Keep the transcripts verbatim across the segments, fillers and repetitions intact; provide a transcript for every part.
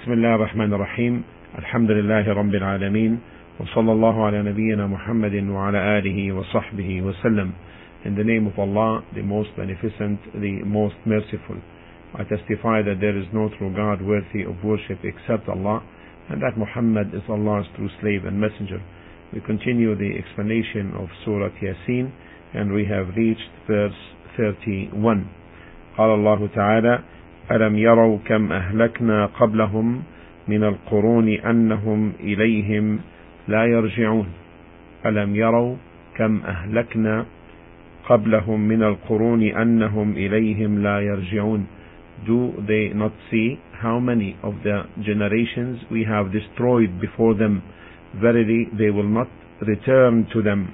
بسم الله الرحمن الرحيم الحمد لله رب العالمين وصلى الله على نبينا محمد وعلى آله وصحبه وسلم. In the name of Allah, the most beneficent, the most merciful, I testify that there is no true God worthy of worship except Allah, and that Muhammad is Allah's true slave and messenger. We continue the explanation of Surah Yasin, and we have reached verse thirty-one. قال الله تعالى: ألم يروا كم أهلكنا قبلهم من القرون أنهم إليهم لا يرجعون. ألم يروا كم أهلكنا قبلهم من القرون أنهم إليهم لا يرجعون. Do they not see how many of the generations we have destroyed before them? Verily they will not return to them.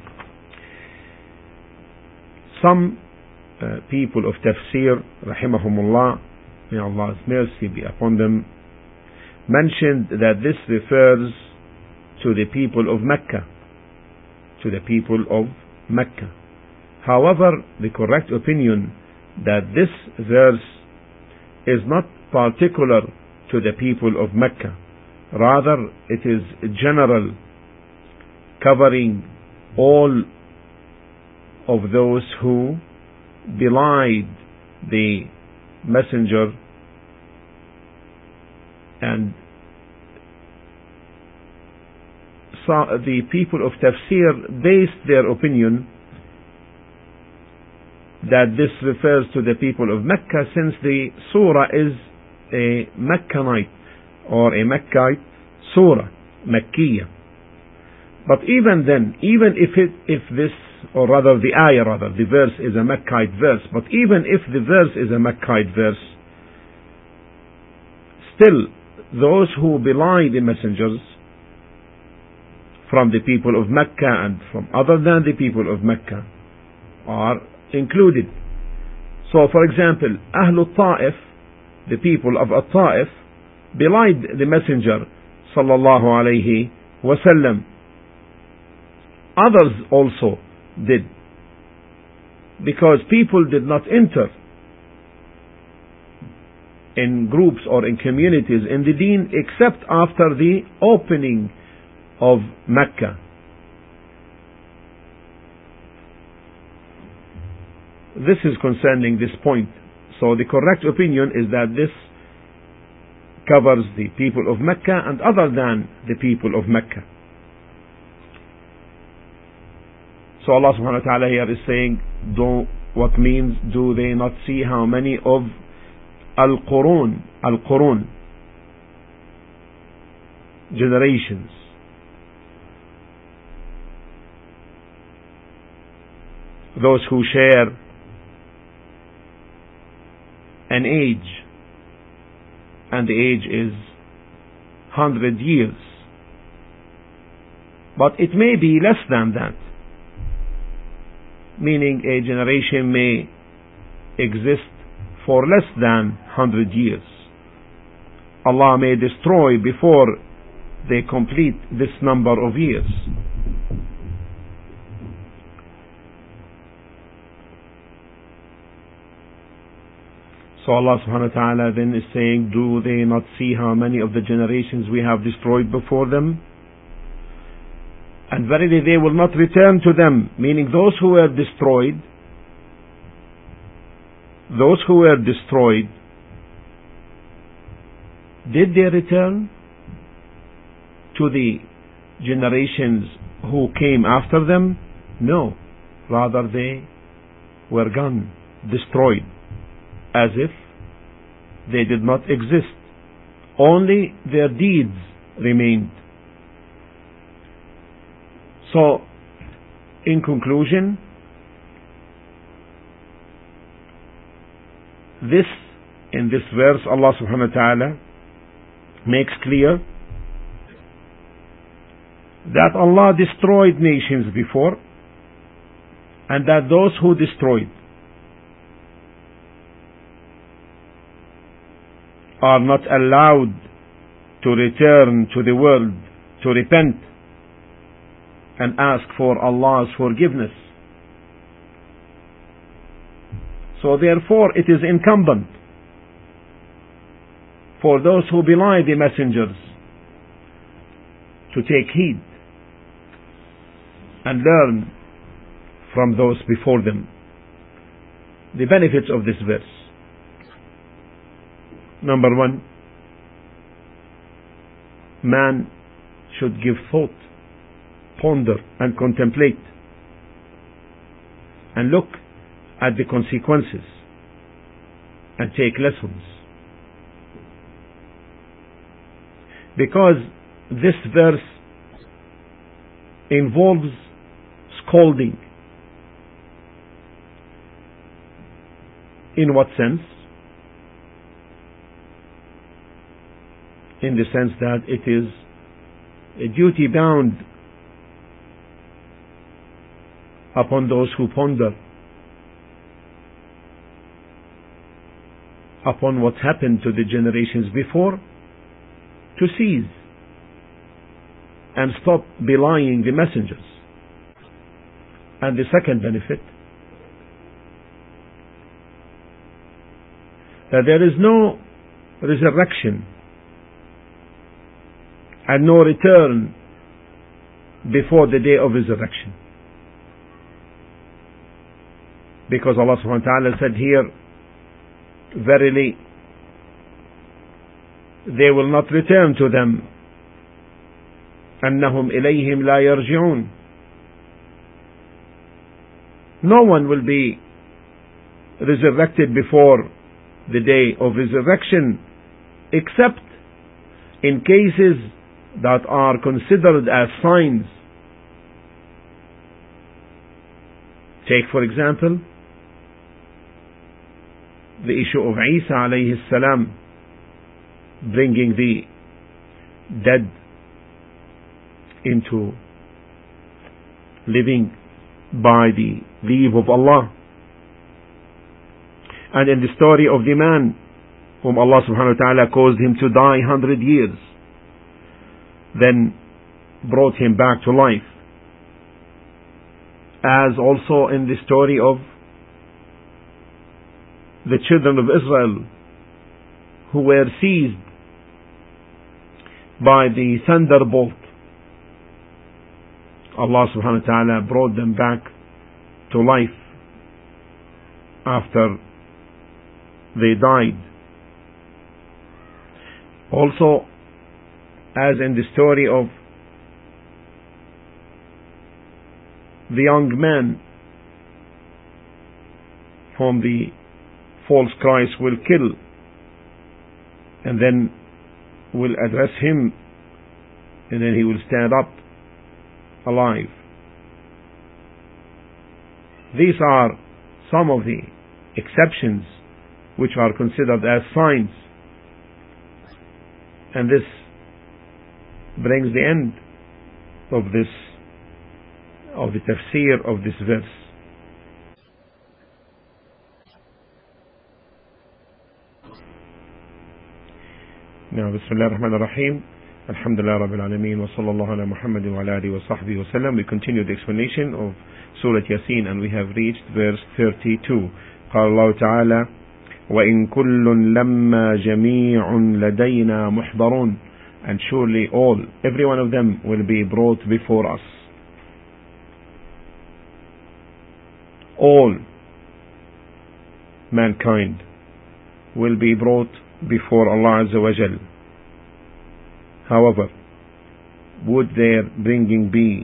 Some uh, people of tafsir, rahimahumullah, may Allah's mercy be upon them, mentioned that this refers to the people of Mecca, to the people of Mecca. However, the correct opinion that this verse is not particular to the people of Mecca, rather it is general, covering all of those who belied the messenger and so the people of tafsir based their opinion that this refers to the people of Mecca, since the surah is a Meccanite or a Meccite surah, Makkiyah. But even then, even if it, if this, or rather the ayah, rather the verse is a Meccite verse, but even if the verse is a Meccite verse, still those who belie the messengers from the people of Mecca and from other than the people of Mecca are included. So for example, Ahlul Ta'if, the people of At-Ta'if, belied the messenger sallallahu alayhi wasallam. Others also did, because people did not enter in groups or in communities in the deen except after the opening of Mecca. This is concerning this point. So the correct opinion is that this covers the people of Mecca and other than the people of Mecca. So Allah subhanahu wa ta'ala here is saying, do, what means do they not see how many of Al-Qurun, Al-Qurun, generations, those who share an age, and the age is hundred years, but it may be less than that, meaning a generation may exist for less than hundred years. Allah may destroy before they complete this number of years. So Allah subhanahu wa ta'ala then is saying, do they not see how many of the generations we have destroyed before them? And verily they will not return to them, meaning those who were destroyed, those who were destroyed, did they return to the generations who came after them? No, rather they were gone, destroyed, as if they did not exist. Only their deeds remained. So, in conclusion, this, in this verse, Allah subhanahu wa ta'ala makes clear that Allah destroyed nations before, and that those who destroyed are not allowed to return to the world to repent and ask for Allah's forgiveness. So therefore it is incumbent for those who belie the messengers to take heed and learn from those before them the benefits of this verse. Number one, man should give thought, ponder and contemplate, and look at the consequences and take lessons. Because this verse involves scolding. In what sense? In the sense that it is a duty bound upon those who ponder upon what happened to the generations before to cease and stop belying the messengers. And the second benefit, that there is no resurrection and no return before the day of resurrection. Because Allah subhanahu wa ta'ala said here, verily they will not return to them, أنهم إليهم لا يرجعون. No one will be resurrected before the day of resurrection except in cases that are considered as signs. Take for example the issue of Isa alayhi salam bringing the dead into living by the leave of Allah, and in the story of the man whom Allah subhanahu wa ta'ala caused him to die hundred years, then brought him back to life, as also in the story of the children of Israel who were seized by the thunderbolt. Allah subhanahu wa ta'ala brought them back to life after they died. Also, as in the story of the young man whom the false Christ will kill and then will address him, and then he will stand up alive. These are some of the exceptions which are considered as signs, and this brings the end of this of the tafsir of this verse. Now, Bismillah ar-Rahman ar-Rahim. Alhamdulillah Rabbil Alameen wa sallallahu ala Muhammadin wa ala alihi wa sahbihi wa sallam. We continue the explanation of Surah Yasin, and we have reached verse thirty-two. قال الله تعالى وإن كل لما جميع لدينا محضرون. And surely all, every one of them will be brought before us. All mankind will be brought before Allah Azza wa Jal. However, would their bringing be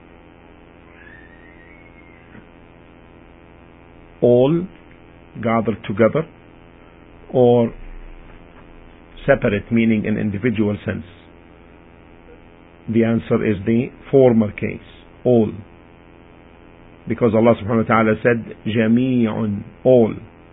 all gathered together or separate, meaning in individual sense? The answer is the former case, all. Because Allah subhanahu wa ta'ala said جميع, all.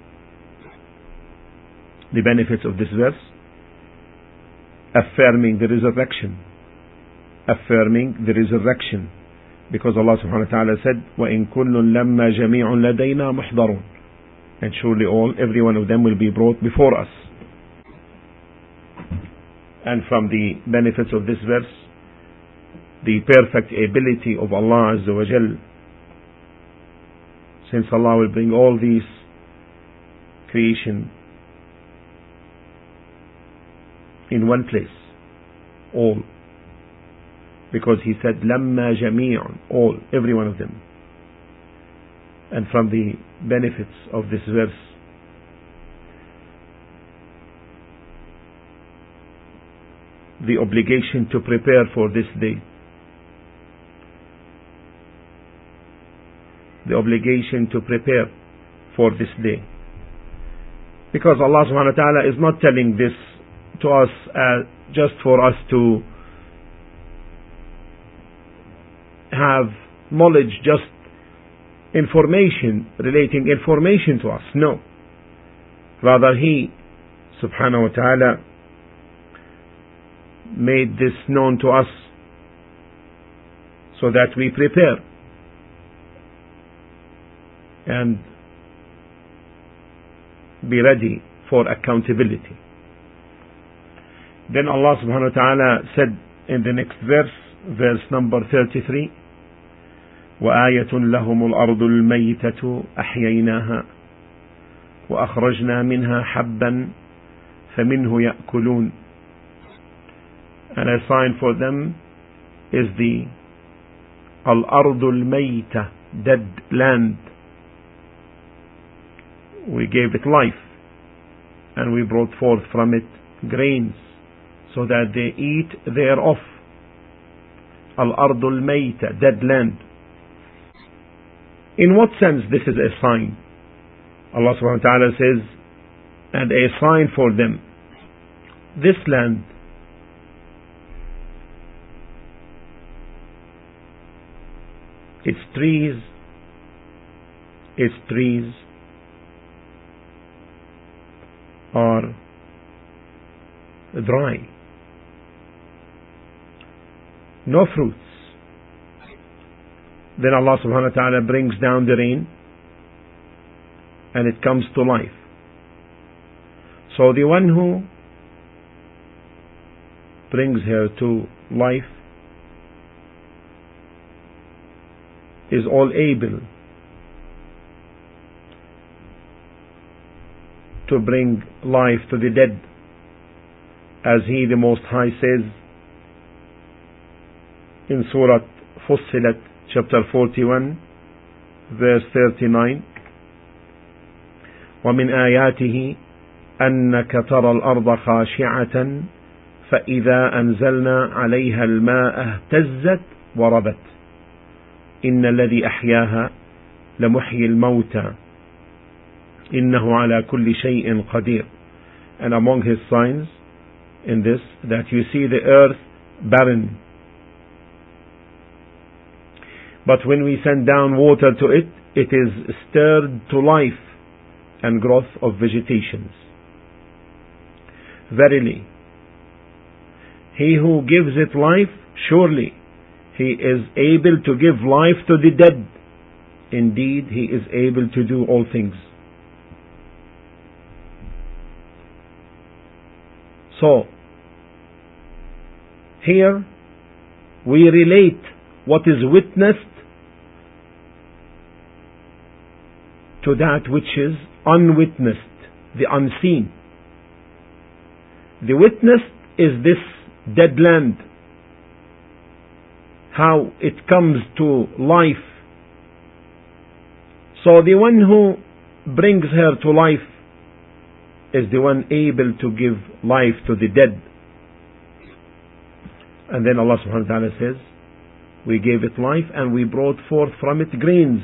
The benefits of this verse: affirming the resurrection, affirming the resurrection, because Allah subhanahu wa ta'ala said وَإِن كُلٌّ لَمَّا جَمِيعٌ لَدَيْنَا مُحْضَرٌ. And surely all, every one of them will be brought before us. And from the benefits of this verse, the perfect ability of Allah Azza wa Jal, since Allah will bring all these creation in one place, all. Because he said, لَمَّا جَمِيعٌ, all, every one of them. And from the benefits of this verse, the obligation to prepare for this day. The obligation to prepare for this day. Because Allah subhanahu wa ta'ala is not telling this to us uh, just for us to have knowledge, just information, relating information to us. No. Rather, He subhanahu wa ta'ala made this known to us so that we prepare and be ready for accountability. Then Allah subhanahu wa ta'ala said in the next verse, verse number thirty-three, وآية لهم الأرض الميتة أحييناها وأخرجنا منها حبا فمنه يأكلون. And a sign for them is the الأرض الميتة, dead land. We gave it life and we brought forth from it grains so that they eat thereof. الأرض الميتة, dead land. In what sense this is a sign? Allah subhanahu wa ta'ala says, and a sign for them. This land its trees its trees are dry, no fruits. Then Allah subhanahu wa ta'ala brings down the rain and it comes to life. So the one who brings her to life is all able to bring life to the dead, as He the Most High says in Surah Fussilat, chapter forty-one, verse thirty-nine, وَمِنْ آيَاتِهِ أَنَّكَ تَرَى الْأَرْضَ خَاشِعَةً فَإِذَا أَنزَلْنَا عَلَيْهَا الْمَاءَ اهْتَزَّتْ وَرَبَتْ إِنَّ الَّذِي أَحْيَاهَا لَمُحْيِي الْمَوْتَى إِنَّهُ عَلَى كُلِّ شَيْءٍ قَدِيرٌ. And among His signs in this, that you see the earth barren, but when we send down water to it, it is stirred to life and growth of vegetations. Verily, He who gives it life, surely He is able to give life to the dead. Indeed, He is able to do all things. So, here we relate what is witnessed to that which is unwitnessed, the unseen. The witness is this dead land, how it comes to life. So the one who brings her to life is the one able to give life to the dead. And then Allah subhanahu wa ta'ala says, we gave it life and we brought forth from it grains.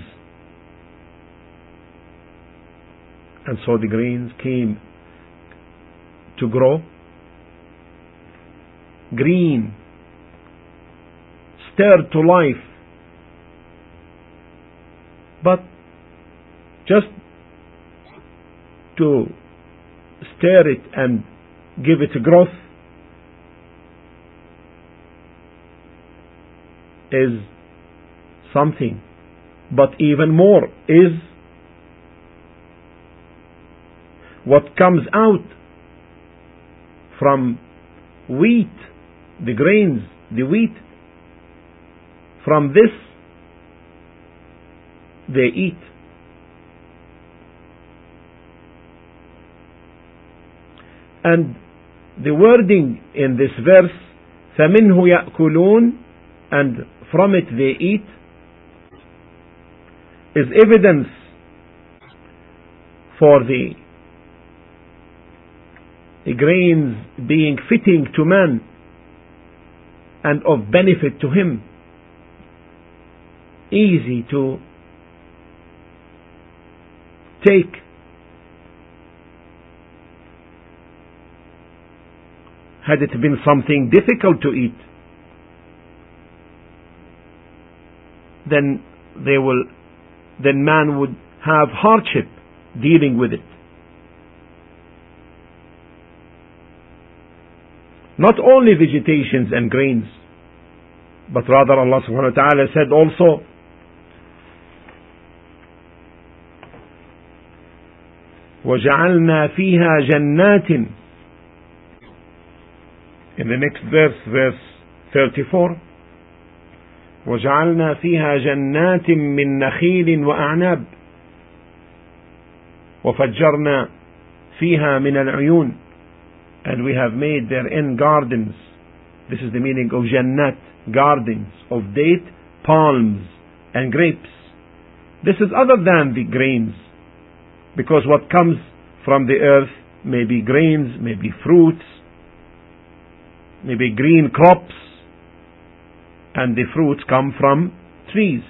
And so the grains came to grow green, stirred to life. But just to stir it and give it growth is something, but even more is what comes out from wheat, the grains, the wheat. From this they eat. And the wording in this verse, فَمِنْهُ يَأْكُلُونَ, and from it they eat, is evidence for the, the grains being fitting to man and of benefit to him, easy to take. Had it been something difficult to eat, then they will, then man would have hardship dealing with it. Not only vegetations and grains, but rather Allah subhanahu wa ta'ala said also, وَجَعَلْنَا فِيهَا جَنَّاتٍ. In the next verse, verse thirty-four, وَجَعَلْنَا فِيهَا جَنَّاتٍ مِّن نَخِيلٍ وَأَعْنَابٍ وَفَجَّرْنَا فِيهَا مِنَ الْعُيُونِ. And we have made therein gardens. This is the meaning of jannat, gardens of date, palms, and grapes. This is other than the grains, because what comes from the earth may be grains, may be fruits, may be green crops, and the fruits come from trees.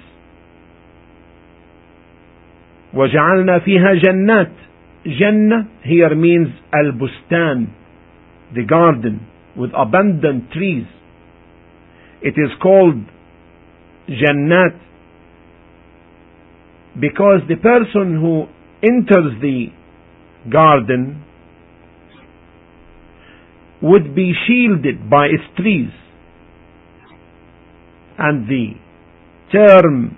وَجَعَلْنَا فِيهَا جَنَّاتٍ. Jannah here means al-bustan, the garden with abundant trees. It is called jannat because the person who enters the garden would be shielded by its trees. And the term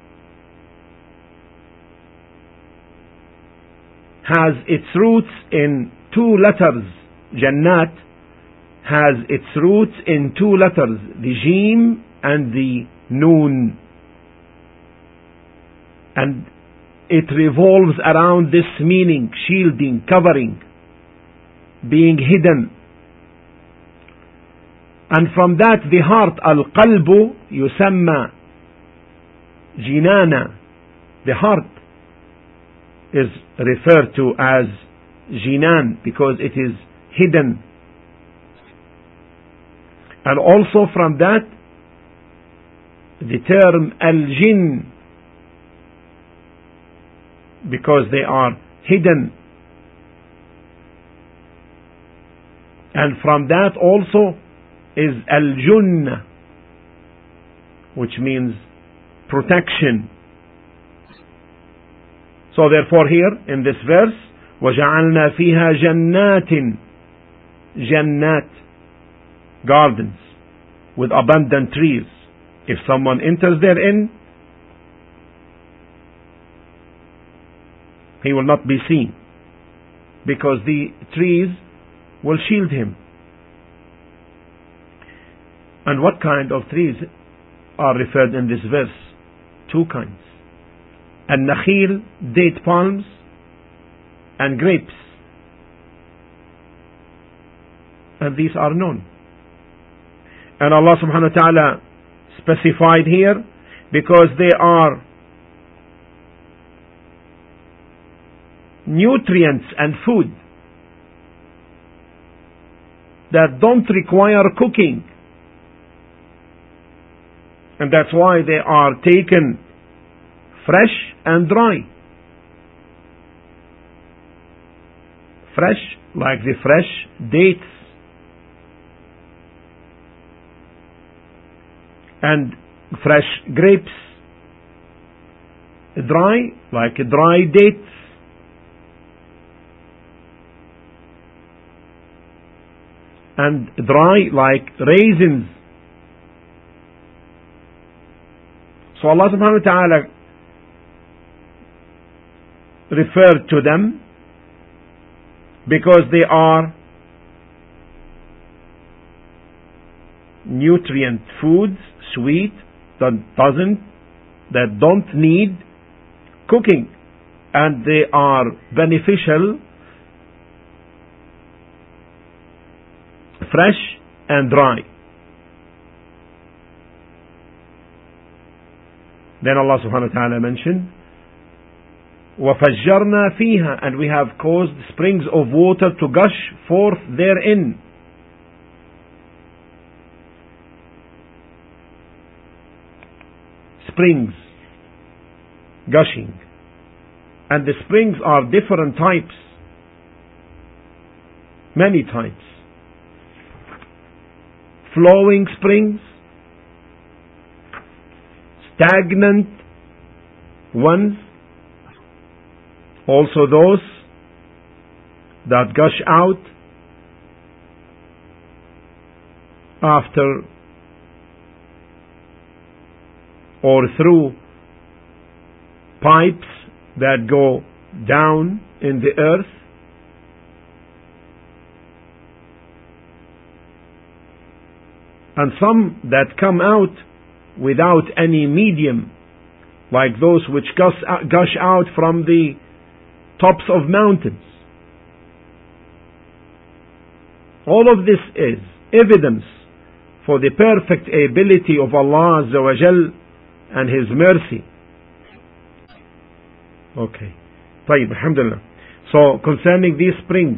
has its roots in two letters. Jannat has its roots in two letters, the Jim and the Noon. And it revolves around this meaning: shielding, covering, being hidden. And from that the heart, al-qalbu, yusamma jinana. The heart is referred to as jinan because it is hidden. And also from that the term al-jinn, because they are hidden. And from that also is al-junna, which means protection. So therefore here in this verse, وَجَعَلْنَا فِيهَا جَنَّاتٍ, jannat, gardens with abundant trees. If someone enters therein, he will not be seen because the trees will shield him. And what kind of trees are referred in this verse? Two kinds: an-nakhil, date palms, and grapes. And these are known. And Allah subhanahu wa ta'ala specified here because they are nutrients and food that don't require cooking. And that's why they are taken fresh and dry. Fresh, like the fresh dates. And fresh grapes. Dry, like dry dates. And dry, like raisins. So Allah subhanahu wa ta'ala referred to them because they are nutrient foods, sweet, that doesn't, that don't need cooking, and they are beneficial fresh and dry. Then Allah subhanahu wa ta'ala mentioned, وَفَجَّرْنَا فِيهَا, and we have caused springs of water to gush forth therein. Springs gushing. And the springs are different types. Many types. Flowing springs, stagnant ones, also those that gush out after or through pipes that go down in the earth. And some that come out without any medium, like those which gush out from the tops of mountains. All of this is evidence for the perfect ability of Allah Azza wa Jal and His mercy. Okay. طيب, alhamdulillah. So concerning these springs,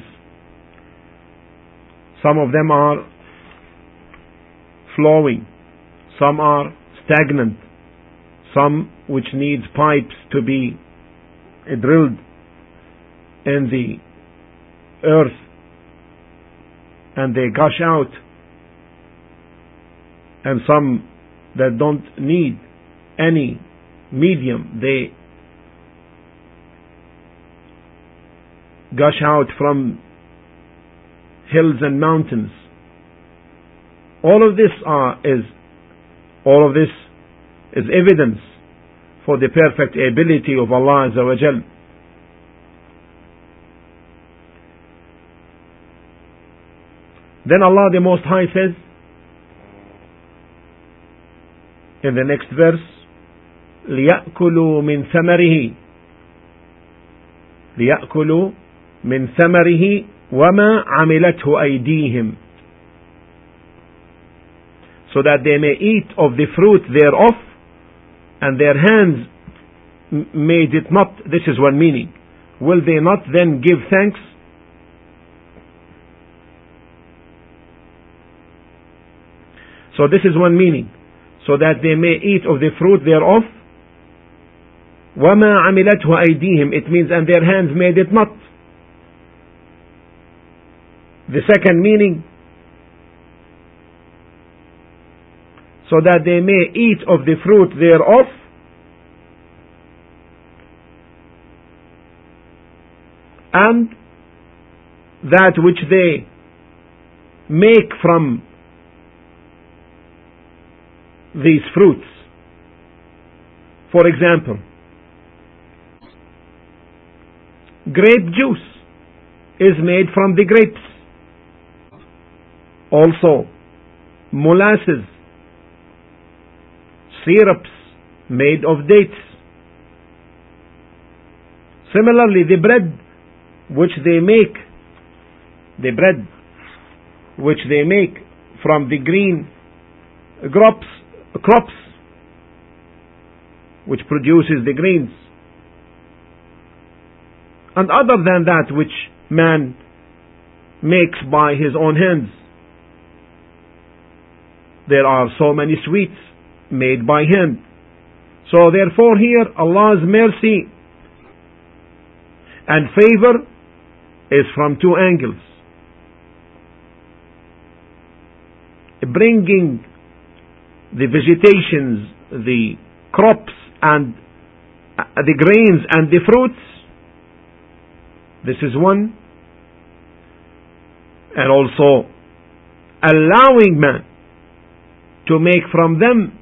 some of them are flowing, some are stagnant, some which needs pipes to be drilled in the earth and they gush out, and some that don't need any medium, they gush out from hills and mountains. All of this are, is all of this is evidence for the perfect ability of Allah Azza wa Jal. Then Allah the Most High says in the next verse, لِيَأْكُلُوا مِنْ ثَمَرِهِ لِيَأْكُلُوا مِنْ ثَمَرِهِ وَمَا عَمِلَتْهُ أَيْدِيهِمْ, so that they may eat of the fruit thereof, and their hands made it not. This is one meaning. Will they not then give thanks? So this is one meaning. So that they may eat of the fruit thereof. وَمَا عَمِلَتْهُ أَيْدِيهِمْ, it means, and their hands made it not. The second meaning, so that they may eat of the fruit thereof, and that which they make from these fruits. For example, grape juice is made from the grapes. Also, molasses, syrups made of dates. Similarly, the bread which they make, the bread which they make from the green crops, crops which produces the greens, and other than that which man makes by his own hands. There are so many sweets made by hand. So therefore here Allah's mercy and favor is from two angles. Bringing the vegetations, the crops and the grains and the fruits, this is one. And also allowing man to make from them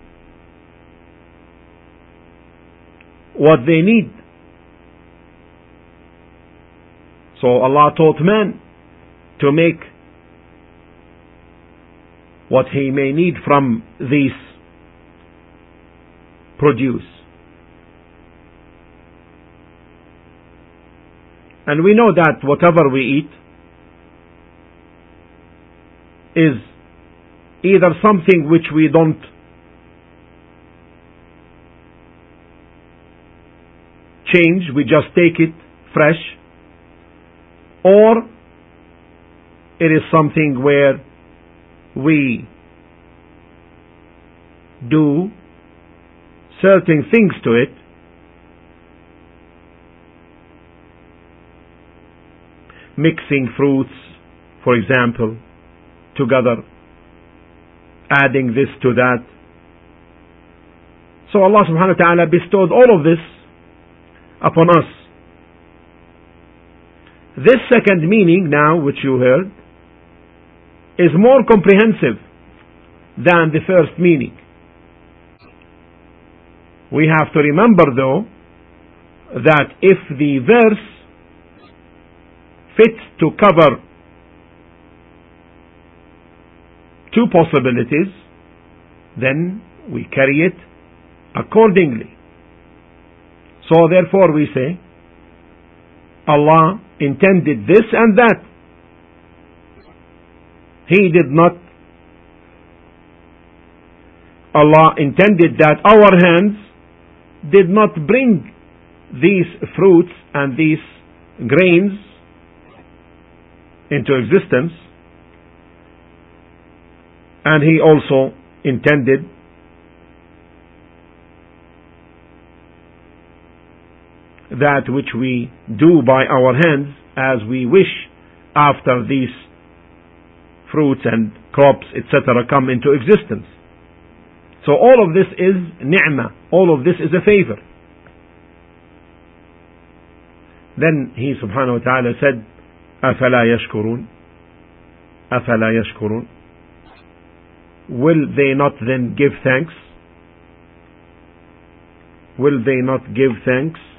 what they need. So Allah taught man to make what he may need from these produce. And we know that whatever we eat is either something which we don't change, we just take it fresh, or it is something where we do certain things to it mixing fruits, for example, together, adding this to that. So Allah subhanahu wa ta'ala bestowed all of this upon us. This second meaning now, which you heard, is more comprehensive than the first meaning. We have to remember though that if the verse fits to cover two possibilities, then we carry it accordingly. So therefore we say Allah intended this and that. He did not. Allah intended that our hands did not bring these fruits and these grains into existence, and He also intended that which we do by our hands as we wish after these fruits and crops, et cetera, come into existence. So all of this is ni'mah, all of this is a favor. Then He subhanahu wa ta'ala said, أَفَلَا يَشْكُرُونَ أَفَلَا يَشْكُرُونَ Will they not then give thanks? Will they not give thanks?